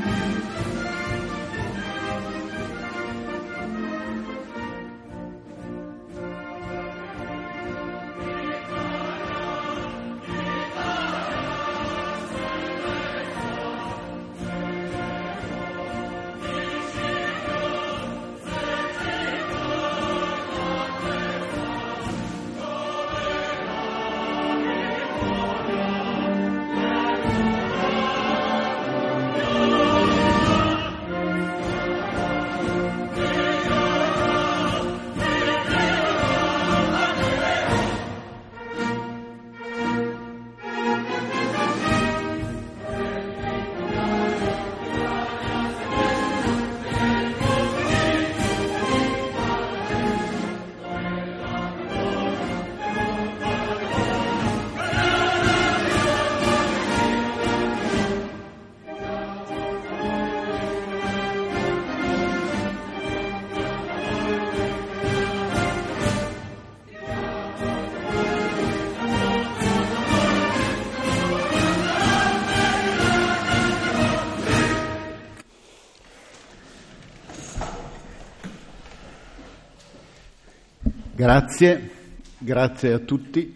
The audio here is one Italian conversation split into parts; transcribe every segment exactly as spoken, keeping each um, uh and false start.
Grazie, grazie a tutti.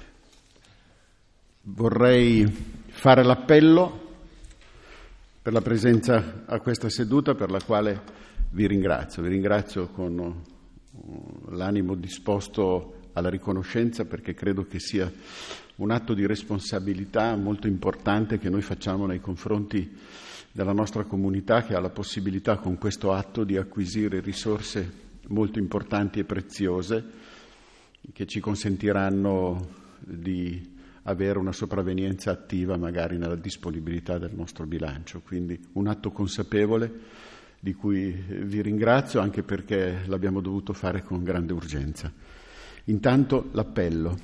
Vorrei fare l'appello per la presenza a questa seduta, per la quale vi ringrazio. Vi ringrazio con l'animo disposto alla riconoscenza, perché credo che sia un atto di responsabilità molto importante che noi facciamo nei confronti della nostra comunità, che ha la possibilità con questo atto di acquisire risorse molto importanti e preziose che ci consentiranno di avere una sopravvenienza attiva magari nella disponibilità del nostro bilancio. Quindi un atto consapevole di cui vi ringrazio, anche perché l'abbiamo dovuto fare con grande urgenza. Intanto l'appello.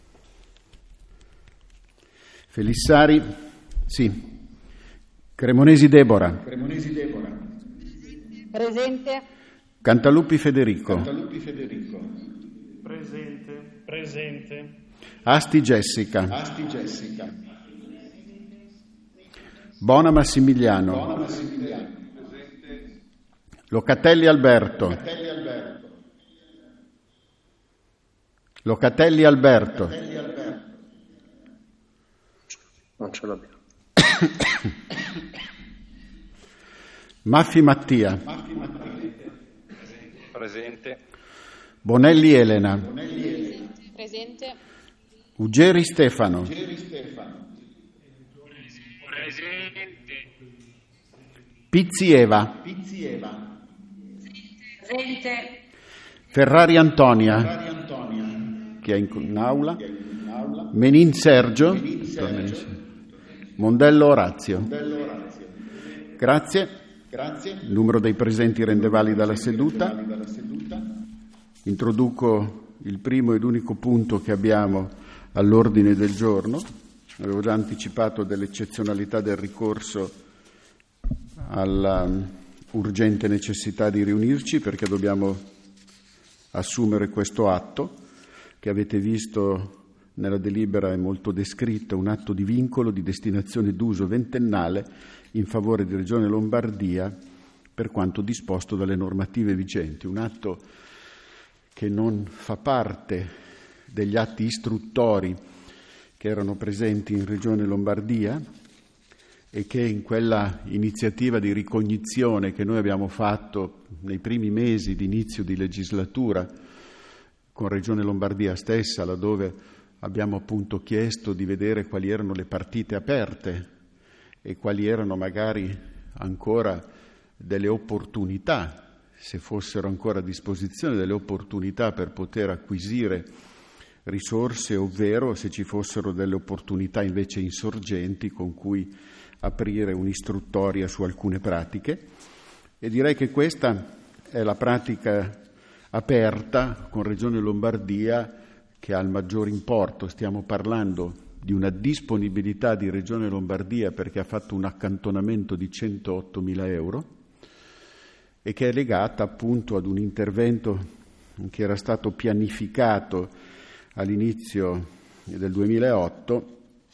Felissari, sì. Cremonesi Deborah. Cremonesi Deborah. Presente. Cantaluppi Federico. Cantaluppi Federico. Presente. Presente. Asti Jessica. Asti Jessica. Bona Massimiliano. Bona Massimiliano. Presente. Locatelli Alberto. Locatelli Alberto. Locatelli Alberto. Locatelli Alberto. Non ce l'abbiamo. Maffi Mattia. Maffi Mattia. Presente. Bonelli Elena. Bonelli Elena. Presente. Ugeri Stefano. Ugeri Stefano. Presente. Pizzi Eva. Pizzi Eva. Presente. Ferrari Antonia, Ferrari Antonia. che è in, in aula. Che è in aula. Menin Sergio. Menin Sergio. Mondello Orazio. Mondello Orazio. Grazie. Grazie. Il numero dei presenti rende valida la seduta. Valida la seduta. Introduco il primo ed unico punto che abbiamo all'ordine del giorno. Avevo già anticipato dell'eccezionalità del ricorso alla urgente necessità di riunirci, perché dobbiamo assumere questo atto che avete visto nella delibera, è molto descritto, un atto di vincolo di destinazione d'uso ventennale in favore di Regione Lombardia per quanto disposto dalle normative vigenti. Un atto che non fa parte degli atti istruttori che erano presenti in Regione Lombardia e che in quella iniziativa di ricognizione che noi abbiamo fatto nei primi mesi di inizio di legislatura con Regione Lombardia stessa, laddove abbiamo appunto chiesto di vedere quali erano le partite aperte e quali erano magari ancora delle opportunità, se fossero ancora a disposizione, delle opportunità per poter acquisire risorse, ovvero se ci fossero delle opportunità invece insorgenti con cui aprire un'istruttoria su alcune pratiche. E direi che questa è la pratica aperta con Regione Lombardia che ha il maggior importo. Stiamo parlando di una disponibilità di Regione Lombardia perché ha fatto un accantonamento di centoottomila euro e che è legata appunto ad un intervento che era stato pianificato all'inizio del duemilaotto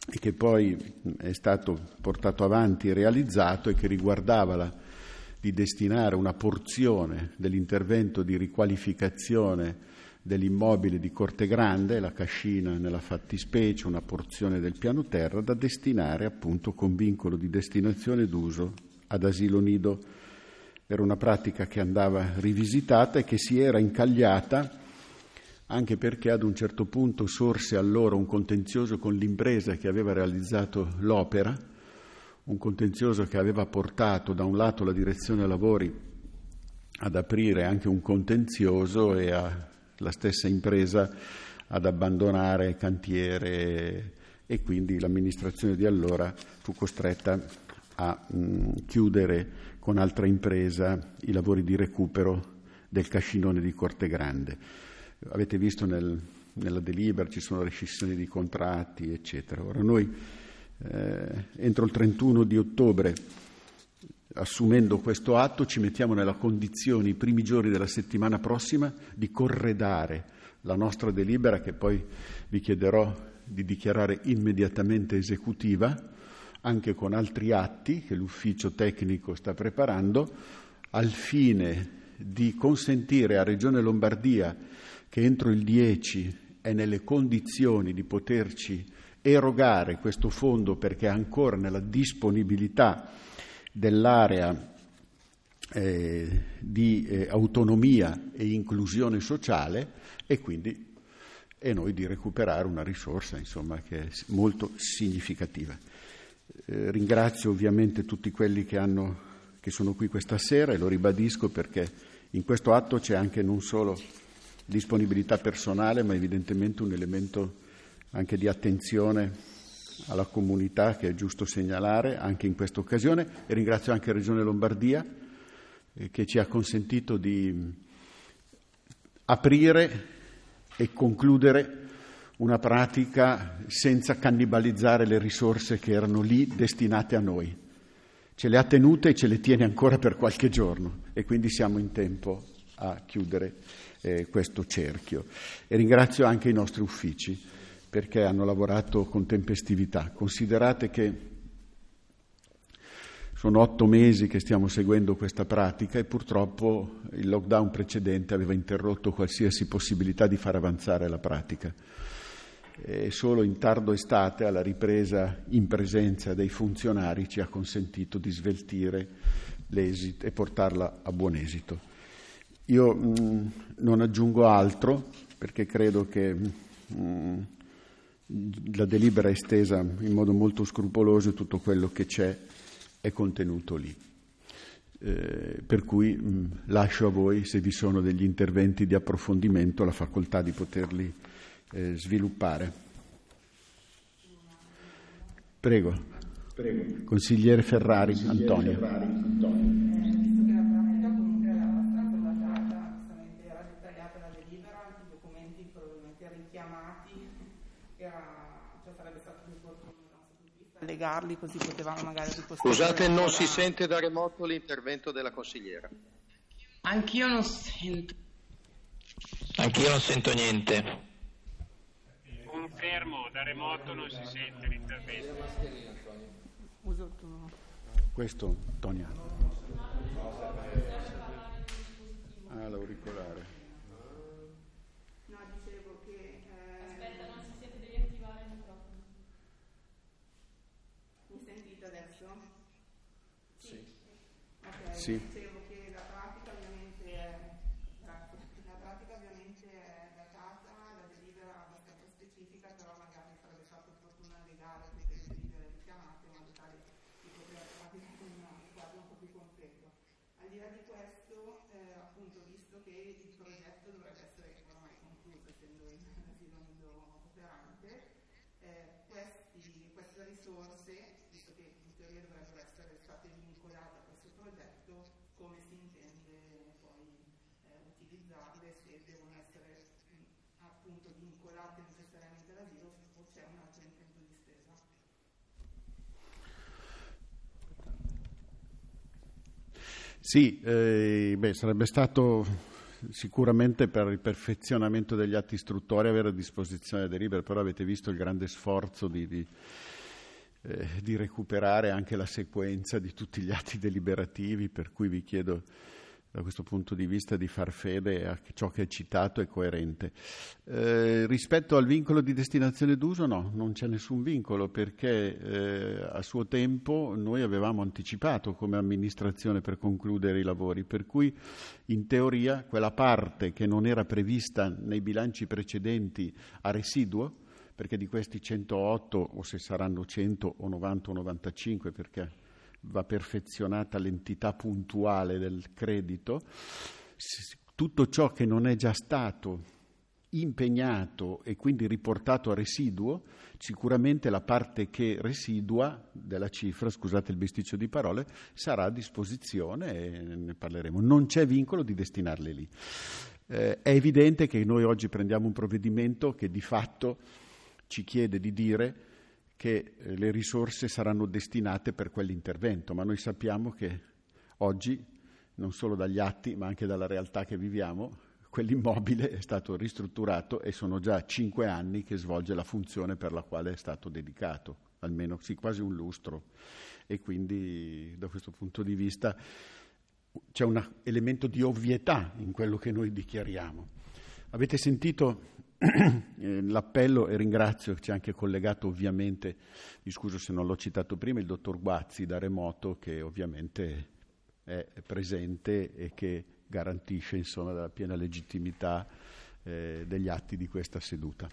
e che poi è stato portato avanti e realizzato e che riguardava la, di destinare una porzione dell'intervento di riqualificazione dell'immobile di Cortegrande, la cascina nella fattispecie, una porzione del piano terra, da destinare appunto con vincolo di destinazione d'uso ad asilo nido. Era una pratica che andava rivisitata e che si era incagliata anche perché ad un certo punto sorse allora un contenzioso con l'impresa che aveva realizzato l'opera, un contenzioso che aveva portato da un lato la direzione lavori ad aprire anche un contenzioso e a la stessa impresa ad abbandonare il cantiere, e quindi l'amministrazione di allora fu costretta a mh, chiudere con altra impresa i lavori di recupero del cascinone di Cortegrande. Avete visto nel, nella delibera ci sono rescissioni di contratti, eccetera. Ora noi eh, entro il trentuno di ottobre, assumendo questo atto, ci mettiamo nella condizione, i primi giorni della settimana prossima, di corredare la nostra delibera, che poi vi chiederò di dichiarare immediatamente esecutiva, anche con altri atti che l'ufficio tecnico sta preparando, al fine di consentire a Regione Lombardia, che entro il dieci è nelle condizioni di poterci erogare questo fondo perché è ancora nella disponibilità dell'area eh, di eh, autonomia e inclusione sociale, e quindi e noi di recuperare una risorsa insomma che è molto significativa. Eh, ringrazio ovviamente tutti quelli che, hanno, che sono qui questa sera, e lo ribadisco perché in questo atto c'è anche non solo disponibilità personale, ma evidentemente un elemento anche di attenzione alla comunità che è giusto segnalare anche in questa occasione, e ringrazio anche Regione Lombardia eh, che ci ha consentito di aprire e concludere una pratica senza cannibalizzare le risorse che erano lì destinate a noi. Ce le ha tenute e ce le tiene ancora per qualche giorno, e quindi siamo in tempo a chiudere eh, questo cerchio. E ringrazio anche i nostri uffici perché hanno lavorato con tempestività. Considerate che sono otto mesi che stiamo seguendo questa pratica e purtroppo il lockdown precedente aveva interrotto qualsiasi possibilità di far avanzare la pratica. E solo in tardo estate, alla ripresa in presenza dei funzionari, ci ha consentito di sveltire l'esito e portarla a buon esito. Io mh, non aggiungo altro perché credo che mh, la delibera è estesa in modo molto scrupoloso e tutto quello che c'è è contenuto lì. Eh, per cui mh, lascio a voi, se vi sono degli interventi di approfondimento, la facoltà di poterli eh, sviluppare. Prego. Prego. Consigliere Ferrari, Consigliere Antonio. Ferrari, Antonio. Legarli così potevamo magari Scusate, non si sente da remoto l'intervento della consigliera. Anch'io non sento. Anch'io non sento niente. Confermo, da remoto non si sente l'intervento. Uso il tuo. Questo, Tonia. Ah, l'auricolare. No, dicevo che eh... Aspetta, non si sente, devi attivare il microfono. Mi sentite adesso? Sì. Ok, sì. Dicevo che la pratica ovviamente è grazie. La pratica ovviamente è datata, la delibera abbastanza specifica, però magari sarebbe stato opportuno allegare queste delibere richiamate in modo tale di poter praticare un quadro un po' più completo. Al di là di questo, eh, appunto, visto che il progetto dovrebbe essere ormai concluso, essendo in asilo nido operante, eh, questi, queste risorse, visto che in teoria dovrebbero essere state vincolate a questo progetto, come si intende poi eh, utilizzarle, se devono essere mh, appunto vincolate necessariamente all'asilo o c'è un altro intento di spesa? Sì, eh, beh, sarebbe stato sicuramente per il perfezionamento degli atti istruttori avere a disposizione le delibere, però avete visto il grande sforzo di, di eh, di recuperare anche la sequenza di tutti gli atti deliberativi, per cui vi chiedo da questo punto di vista di far fede a ciò che è citato e coerente. Eh, rispetto al vincolo di destinazione d'uso, no, non c'è nessun vincolo, perché eh, a suo tempo noi avevamo anticipato come amministrazione per concludere i lavori, per cui in teoria quella parte che non era prevista nei bilanci precedenti a residuo, perché di questi centootto, o se saranno cento o novanta o novantacinque, perché va perfezionata l'entità puntuale del credito, tutto ciò che non è già stato impegnato e quindi riportato a residuo, sicuramente la parte che residua della cifra, scusate il bisticcio di parole, sarà a disposizione e ne parleremo. Non c'è vincolo di destinarle lì. Eh, è evidente che noi oggi prendiamo un provvedimento che di fatto ci chiede di dire che le risorse saranno destinate per quell'intervento, ma noi sappiamo che oggi, non solo dagli atti, ma anche dalla realtà che viviamo, quell'immobile è stato ristrutturato e sono già cinque anni che svolge la funzione per la quale è stato dedicato, almeno sì, quasi un lustro. E quindi da questo punto di vista c'è un elemento di ovvietà in quello che noi dichiariamo. Avete sentito l'appello, e ringrazio, ci ha anche collegato ovviamente, mi scuso se non l'ho citato prima, il dottor Guazzi da remoto, che ovviamente è presente e che garantisce insomma la piena legittimità eh, degli atti di questa seduta.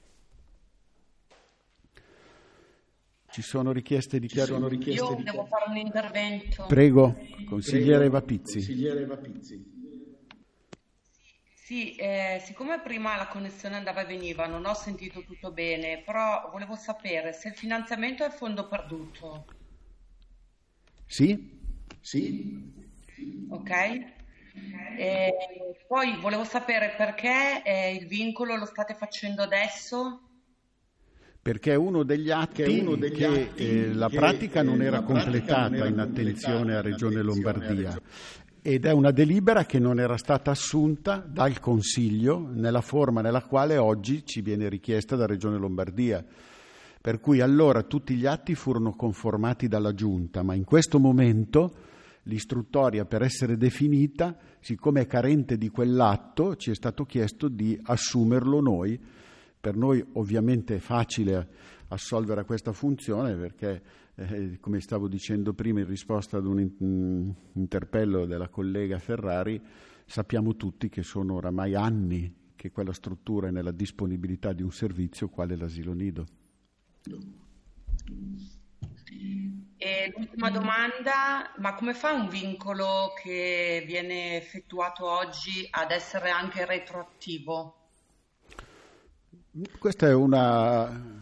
Ci sono richieste di chiarimento? Io devo fare un intervento. Prego, consigliere Eva Pizzi. Consigliere Eva Pizzi. Sì, eh, siccome prima la connessione andava e veniva, non ho sentito tutto bene, però volevo sapere se il finanziamento è a fondo perduto. Sì? Sì. Ok? E poi volevo sapere perché eh, il vincolo lo state facendo adesso? Perché è uno degli atti che, uno degli che atti eh, la che, pratica non era completata non era in attenzione a Regione Lombardia. Ed è una delibera che non era stata assunta dal Consiglio nella forma nella quale oggi ci viene richiesta da Regione Lombardia. Per cui allora tutti gli atti furono conformati dalla Giunta, ma in questo momento l'istruttoria, per essere definita, siccome è carente di quell'atto, ci è stato chiesto di assumerlo noi. Per noi ovviamente è facile assolvere a questa funzione perché, eh, come stavo dicendo prima in risposta ad un in- interpello della collega Ferrari, sappiamo tutti che sono oramai anni che quella struttura è nella disponibilità di un servizio quale l'asilo nido. E l'ultima domanda, ma come fa un vincolo che viene effettuato oggi ad essere anche retroattivo? Questa è una...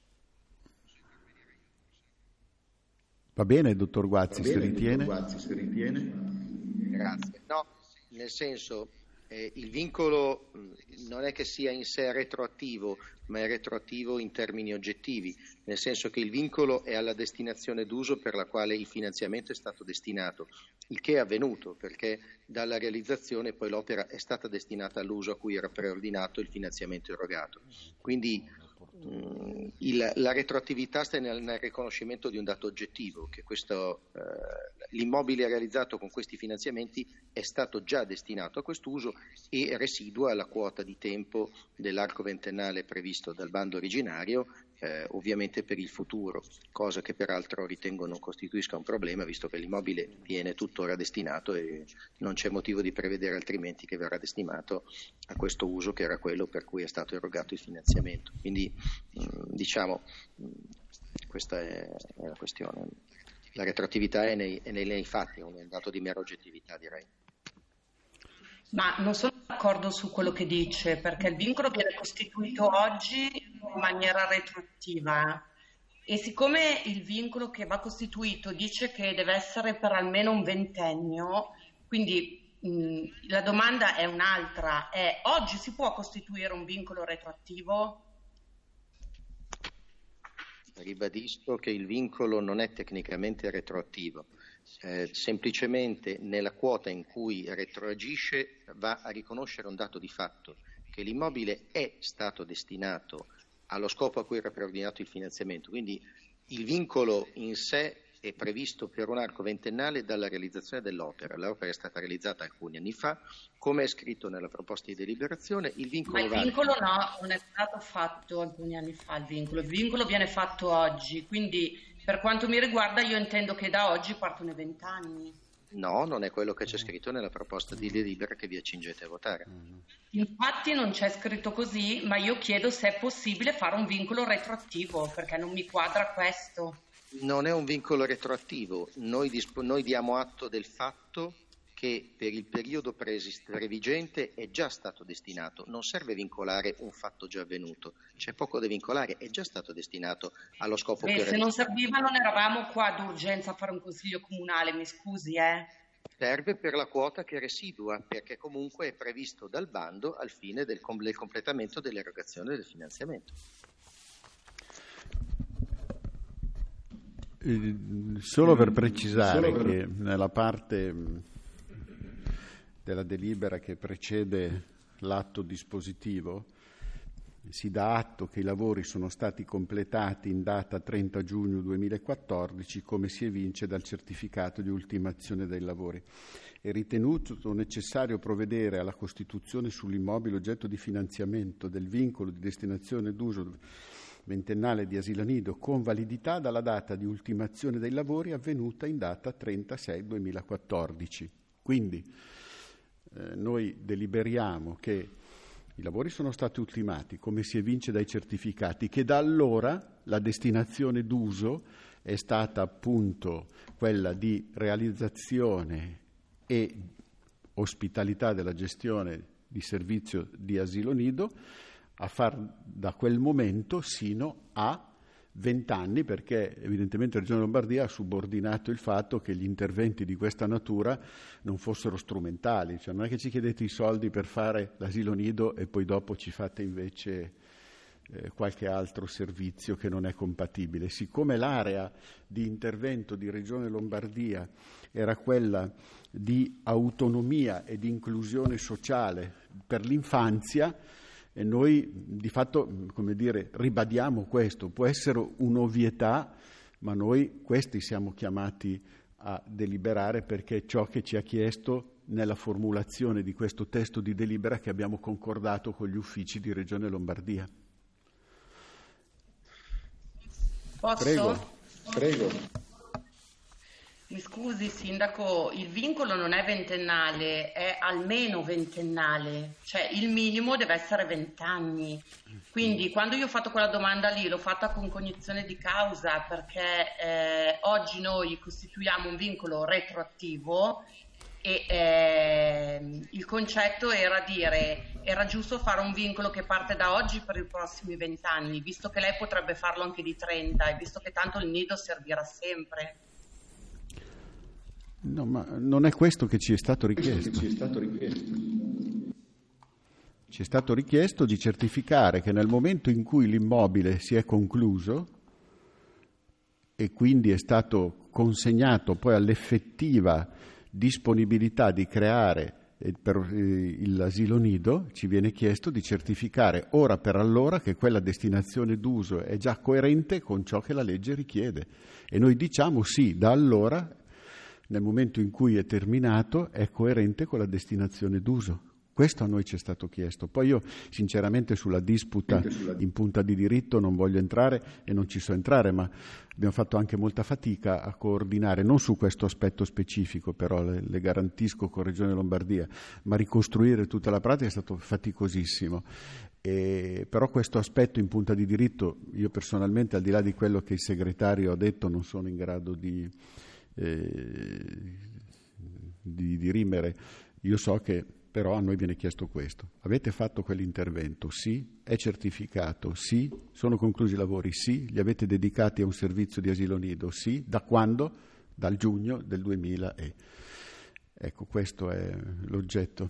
Va bene, dottor Guazzi, bene, si ritiene? Dottor Guazzi, si ritiene? Grazie. No, nel senso, eh, il vincolo mh, non è che sia in sé retroattivo, ma è retroattivo in termini oggettivi, nel senso che il vincolo è alla destinazione d'uso per la quale il finanziamento è stato destinato, il che è avvenuto perché dalla realizzazione poi l'opera è stata destinata all'uso a cui era preordinato il finanziamento erogato. Quindi mh, il, la retroattività sta nel, nel riconoscimento di un dato oggettivo, che questo, eh, l'immobile realizzato con questi finanziamenti è stato già destinato a quest'uso e residua la quota di tempo dell'arco ventennale previsto dal bando originario, eh, ovviamente per il futuro, cosa che peraltro ritengo non costituisca un problema, visto che l'immobile viene tuttora destinato e non c'è motivo di prevedere altrimenti che verrà destinato a questo uso che era quello per cui è stato erogato il finanziamento. Quindi mh, diciamo mh, questa è, è la questione. La retroattività è nei, è nei, nei fatti, è un dato di mera oggettività, direi. Ma non sono d'accordo su quello che dice, perché il vincolo viene costituito oggi in maniera retroattiva e siccome il vincolo che va costituito dice che deve essere per almeno un ventennio, quindi mh, la domanda è un'altra, è oggi si può costituire un vincolo retroattivo? Ribadisco che il vincolo non è tecnicamente retroattivo. Eh, semplicemente nella quota in cui retroagisce va a riconoscere un dato di fatto, che l'immobile è stato destinato allo scopo a cui era preordinato il finanziamento, quindi Il vincolo in sé è previsto per un arco ventennale dalla realizzazione dell'opera. L'opera è stata realizzata alcuni anni fa, come è scritto nella proposta di deliberazione. Il vincolo, Ma il vale... vincolo no, non è stato fatto alcuni anni fa il vincolo, il vincolo viene fatto oggi, quindi per quanto mi riguarda io intendo che da oggi partono i vent'anni. No, non è quello che c'è scritto nella proposta di delibera che vi accingete a votare. Infatti non c'è scritto così, ma io chiedo se è possibile fare un vincolo retroattivo, perché non mi quadra questo. Non è un vincolo retroattivo, noi, disp- noi diamo atto del fatto che per il periodo preesist- previgente è già stato destinato, non serve vincolare un fatto già avvenuto, c'è poco da vincolare, è già stato destinato allo scopo Beh, che... se non serviva non eravamo qua d'urgenza a fare un consiglio comunale, mi scusi, eh? Serve per la quota che residua, perché comunque è previsto dal bando al fine del, com- del completamento dell'erogazione del finanziamento. Solo per precisare Solo per... che nella parte della delibera che precede l'atto dispositivo si dà atto che i lavori sono stati completati in data trenta giugno duemilaquattordici, come si evince dal certificato di ultimazione dei lavori. È ritenuto necessario provvedere alla costituzione sull'immobile oggetto di finanziamento del vincolo di destinazione d'uso ventennale di asilo nido con validità dalla data di ultimazione dei lavori avvenuta in data trentasei duemilaquattordici. Quindi eh, noi deliberiamo che i lavori sono stati ultimati, come si evince dai certificati, che da allora la destinazione d'uso è stata appunto quella di realizzazione e ospitalità della gestione di servizio di asilo nido, a far da quel momento sino a vent'anni, perché evidentemente la Regione Lombardia ha subordinato il fatto che gli interventi di questa natura non fossero strumentali, cioè non è che ci chiedete i soldi per fare l'asilo nido e poi dopo ci fate invece eh, qualche altro servizio che non è compatibile. Siccome l'area di intervento di Regione Lombardia era quella di autonomia e di inclusione sociale per l'infanzia, e noi di fatto, come dire, ribadiamo questo. Può essere un'ovvietà, ma noi questi siamo chiamati a deliberare, perché è ciò che ci ha chiesto nella formulazione di questo testo di delibera che abbiamo concordato con gli uffici di Regione Lombardia. Posso? Prego, prego. Mi scusi Sindaco, il vincolo non è ventennale, è almeno ventennale, cioè il minimo deve essere vent'anni. Quindi quando io ho fatto quella domanda lì l'ho fatta con cognizione di causa, perché eh, oggi noi costituiamo un vincolo retroattivo e eh, il concetto era dire era giusto fare un vincolo che parte da oggi per i prossimi vent'anni, visto che lei potrebbe farlo anche di trenta e visto che tanto il nido servirà sempre. No, ma non è questo che ci è stato richiesto. Ci è stato richiesto. Ci è stato richiesto di certificare che nel momento in cui l'immobile si è concluso e quindi è stato consegnato poi all'effettiva disponibilità di creare per l'asilo nido, ci viene chiesto di certificare ora per allora che quella destinazione d'uso è già coerente con ciò che la legge richiede. E noi diciamo sì, da allora, nel momento in cui è terminato, è coerente con la destinazione d'uso. Questo a noi ci è stato chiesto. Poi io sinceramente sulla disputa in punta di diritto non voglio entrare e non ci so entrare, ma abbiamo fatto anche molta fatica a coordinare, non su questo aspetto specifico, però le, le garantisco con Regione Lombardia, ma ricostruire tutta la pratica è stato faticosissimo. E, però questo aspetto in punta di diritto, io personalmente, al di là di quello che il segretario ha detto, non sono in grado di Eh, di dirimere. Io so che però a noi viene chiesto questo: avete fatto quell'intervento? Sì. È certificato? Sì. Sono conclusi i lavori? Sì. Li avete dedicati a un servizio di asilo nido? Sì. Da quando? Dal giugno del duemila e ecco, questo è l'oggetto.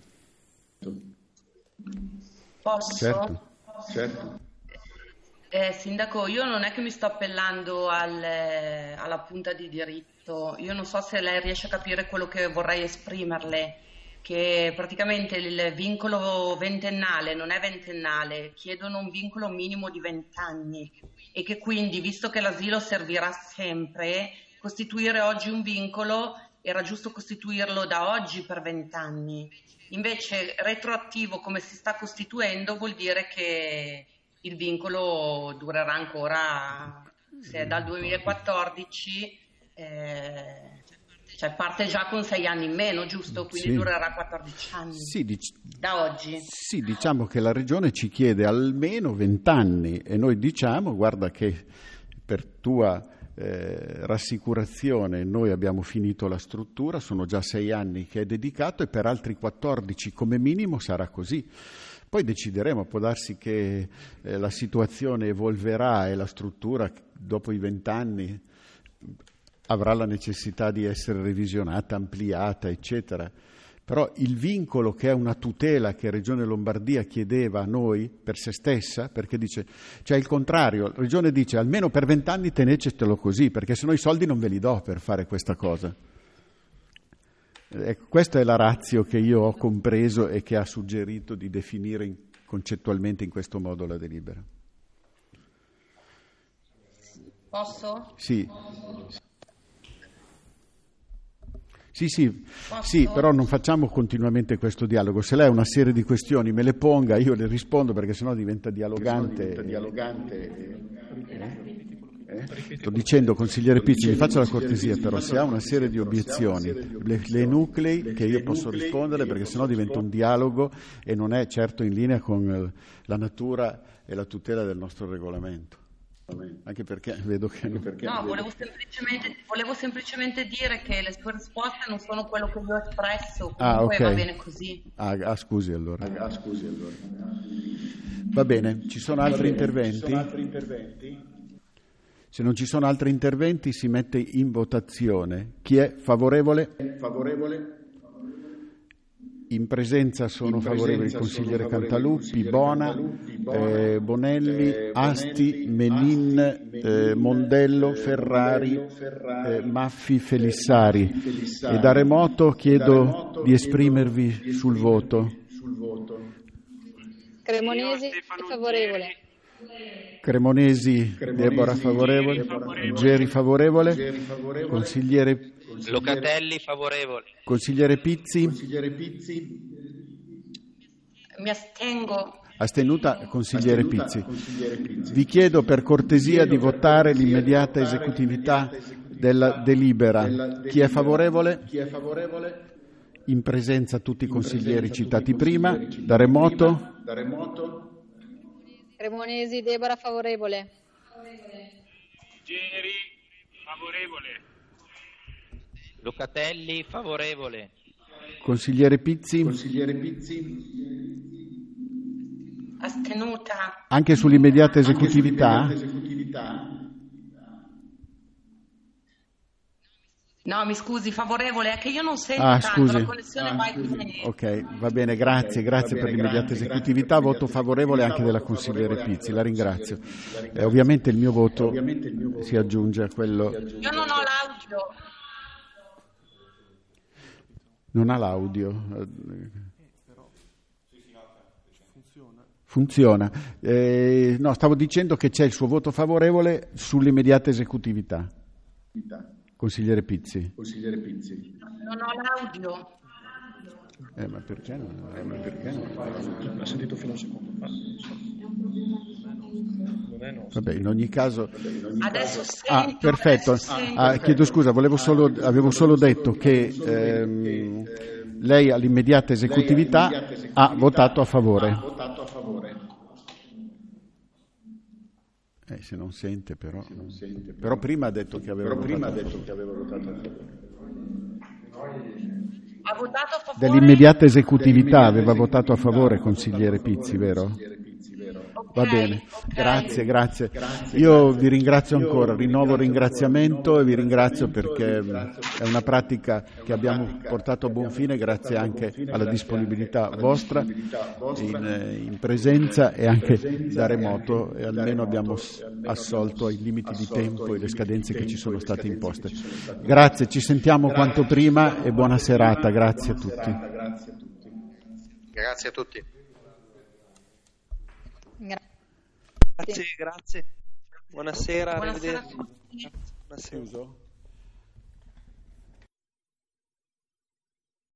Posso? Certo, certo. Eh, Sindaco, io non è che mi sto appellando al, alla punta di diritto, io non so se lei riesce a capire quello che vorrei esprimerle. che praticamente il vincolo ventennale non è ventennale, chiedono un vincolo minimo di vent'anni e che quindi, visto che l'asilo servirà sempre, costituire oggi un vincolo era giusto costituirlo da oggi per vent'anni. Invece retroattivo come si sta costituendo vuol dire che il vincolo durerà ancora, se è dal duemilaquattordici, eh, cioè parte già con sei anni in meno, giusto? Quindi sì. durerà quattordici anni Sì, dic- da oggi. Sì, diciamo che la Regione ci chiede almeno vent'anni e noi diciamo, guarda che per tua eh, rassicurazione noi abbiamo finito la struttura, sono già sei anni che è dedicato e per altri quattordici come minimo sarà così. Poi decideremo, può darsi che eh, la situazione evolverà e la struttura dopo i vent'anni avrà la necessità di essere revisionata, ampliata, eccetera. Però il vincolo, che è una tutela che Regione Lombardia chiedeva a noi per se stessa, perché dice, cioè il contrario, la Regione dice almeno per vent'anni tenetelo così, perché sennò i soldi non ve li do per fare questa cosa. Ecco, questa è la ratio che io ho compreso e che ha suggerito di definire in, concettualmente in questo modo la delibera. Posso? Sì. Sì, sì, sì, però non facciamo continuamente questo dialogo. Se lei ha una serie di questioni me le ponga, io le rispondo perché sennò diventa dialogante. Diventa dialogante. Eh? Eh? Sto dicendo, consigliere Pizzi, mi faccia la cortesia, però se ha una serie di obiezioni, le, le enuclei che io posso rispondere, perché sennò diventa un dialogo e non è certo in linea con la natura e la tutela del nostro regolamento. Anche perché vedo che... Anche perché no, vedo... volevo, semplicemente, volevo semplicemente dire che le sue risposte non sono quello che io ho espresso, comunque ah, okay. va bene così. Ah, ah, scusi allora. Ah, scusi allora. Va bene, ci sono altri bene, interventi? Ci sono altri interventi? Se non ci sono altri interventi si mette in votazione. Chi è favorevole? Favorevole. In presenza sono In favorevoli il presenza consigliere sono Cantaluppi, favorevoli Bona, Cantaluppi, Bona eh, Bonelli, eh, Asti, Bonelli, Melin, Asti, eh, Mondello, Ferrari, Mondello, Ferrari eh, Maffi, Felissari. Maffi, Felissari. E da remoto chiedo da remoto di esprimervi chiedo di sul voto. Sul voto. Cremonesi favorevole. Cremonesi, Cremonesi Deborah favorevole, favorevole. Geri favorevole, Geri favorevole. consigliere, Locatelli favorevole. consigliere Pizzi, Consigliere Pizzi. Mi astengo. astenuta consigliere Astenuta, Pizzi. consigliere Pizzi. Vi chiedo per cortesia Chiedo di per votare cortesia l'immediata di votare esecutività l'immediata esecutività della delibera. della Chi è delibera. favorevole? Chi è favorevole? In presenza tutti i In consiglieri presenza citati tutti i prima. consiglieri citati Da remoto? prima. Da remoto. Cremonesi Deborah favorevole. Geri, favorevole. Locatelli favorevole. Consigliere Pizzi? Consigliere Pizzi. Astenuta. Anche sull'immediata esecutività? Anche sull'immediata esecutività. No, mi scusi, favorevole, è che io non sento Ah, tanto, scusi. la connessione Ah, va e scusi. viene. Ok, va bene, grazie, grazie Va per bene, l'immediata grazie, esecutività, grazie per voto favorevole anche della voto consigliere favorevole Pizzi, anche la della ringrazio. consigliere Pizzi, la E ringrazio. ovviamente il mio voto Ovviamente il mio voto si aggiunge a quello... Io non ho l'audio. Non ha l'audio. Funziona. Eh, no, stavo dicendo che c'è il suo voto favorevole sull'immediata esecutività. Consigliere Pizzi. Consigliere Pizzi. Non ho l'audio. Eh, ma perché non? Eh, ma perché non? L'ha sentito fino a un secondo fa. Non è nostro. Vabbè, in ogni caso... Adesso sento. Ah, perfetto. adesso sento. Ah, chiedo scusa, volevo solo, avevo solo detto che ehm, lei all'immediata esecutività ha votato a favore. Votato a favore. Eh, se non sente però. Se non sente, però. Però prima ha detto che aveva Però votato prima a ha detto favore. che aveva votato a favore. Ha votato a favore. Dell'immediata esecutività aveva votato a favore, consigliere Pizzi, vero? Va bene, grazie, grazie. Io vi ringrazio ancora, rinnovo il ringraziamento e vi ringrazio perché è una pratica che abbiamo portato a buon fine grazie anche alla disponibilità vostra in, in presenza e anche da remoto, e almeno abbiamo assolto ai limiti di tempo e le scadenze che ci sono state imposte. Grazie, ci sentiamo quanto prima e buona serata, grazie a tutti. Grazie a tutti. Grazie. Grazie, grazie. Buonasera, Buonasera a arrivederci. tutti. Buonasera. Chiuso?